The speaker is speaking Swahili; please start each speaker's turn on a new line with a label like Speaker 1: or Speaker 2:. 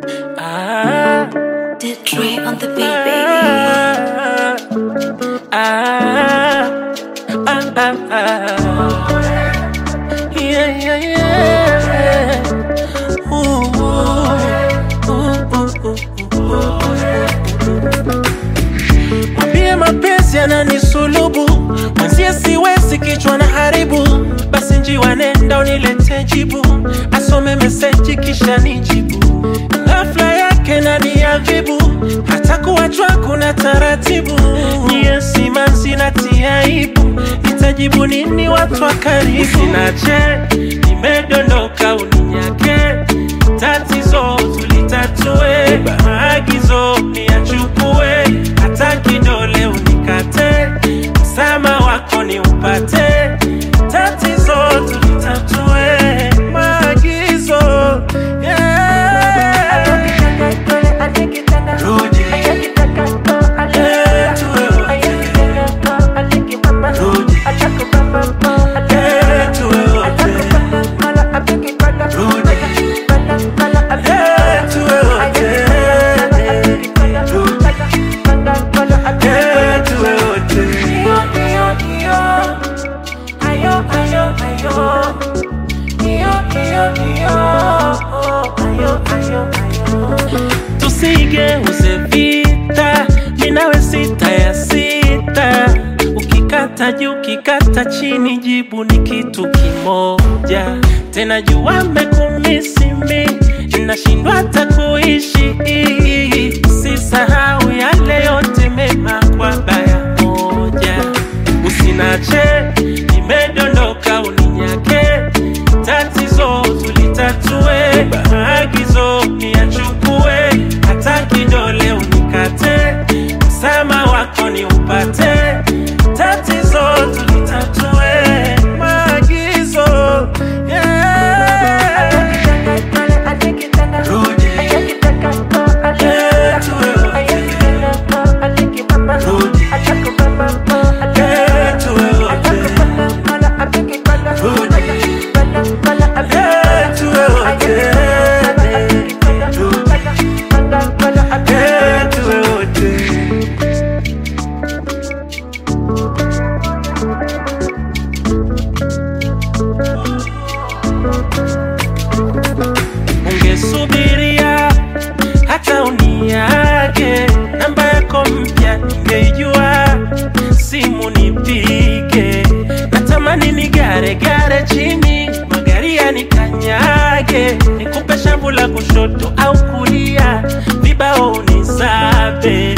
Speaker 1: Did Dre on the beat, baby.
Speaker 2: Yeah. Mwambie mapenzi yananisulubu, mwenzie siwezi kichwa na haribu. Basi njiwa nenda unilete jibu, asome meseji kisha nijibu. Ghafla yake naniadhibu, hata kuachwa kuna taratibu. Nye simanzi natia aibu, nitajibu nini watu wa karibu? Usinache, nimedondoka uninyake, tatizo tulitatue. Maagizo niyachukue, hata kidole unikate, msama wako ni upate. Tatizo tulitatue, maagizo tusigeuze vita, minawe sita ya sita. Ukikata juu ukikata chini, jibu ni kitu kimoja. Tena jua mekumisi mi, nashindwa hata kuishi. Sisahau yale yote mema kwa baya moja. Usinache, nimedondoka uninyake, tatizo tulitatue. Maagizo niyachukue, hata kidole unikate, msama wako ni upate. Tatizo tulitatue, maagizo ungesubiria hata uniage. Namba yako mpya ningeijua, simu nipige. Natamani nigare chini, magari yanikanyage. Nikupe shavu la kushoto au kulia, vibao unisabe.